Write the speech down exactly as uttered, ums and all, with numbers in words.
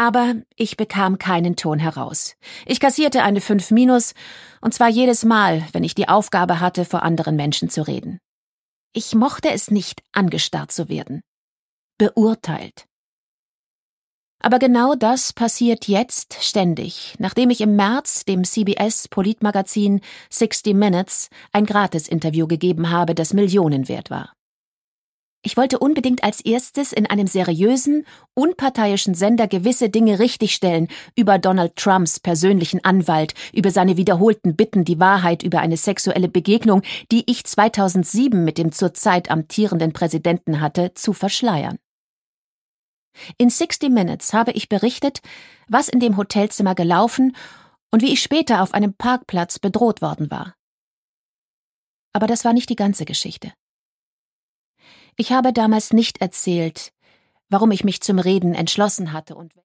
Aber ich bekam keinen Ton heraus. Ich kassierte eine fünf minus, und zwar jedes Mal, wenn ich die Aufgabe hatte, vor anderen Menschen zu reden. Ich mochte es nicht, angestarrt zu werden. Beurteilt. Aber genau das passiert jetzt ständig, nachdem ich im März dem C B S-Politmagazin sixty minutes ein Gratis-Interview gegeben habe, das Millionen wert war. Ich wollte unbedingt als erstes in einem seriösen, unparteiischen Sender gewisse Dinge richtigstellen über Donald Trumps persönlichen Anwalt, über seine wiederholten Bitten, die Wahrheit über eine sexuelle Begegnung, die ich zweitausendsieben mit dem zurzeit amtierenden Präsidenten hatte, zu verschleiern. In sixty minutes habe ich berichtet, was in dem Hotelzimmer gelaufen und wie ich später auf einem Parkplatz bedroht worden war. Aber das war nicht die ganze Geschichte. Ich habe damals nicht erzählt, warum ich mich zum Reden entschlossen hatte und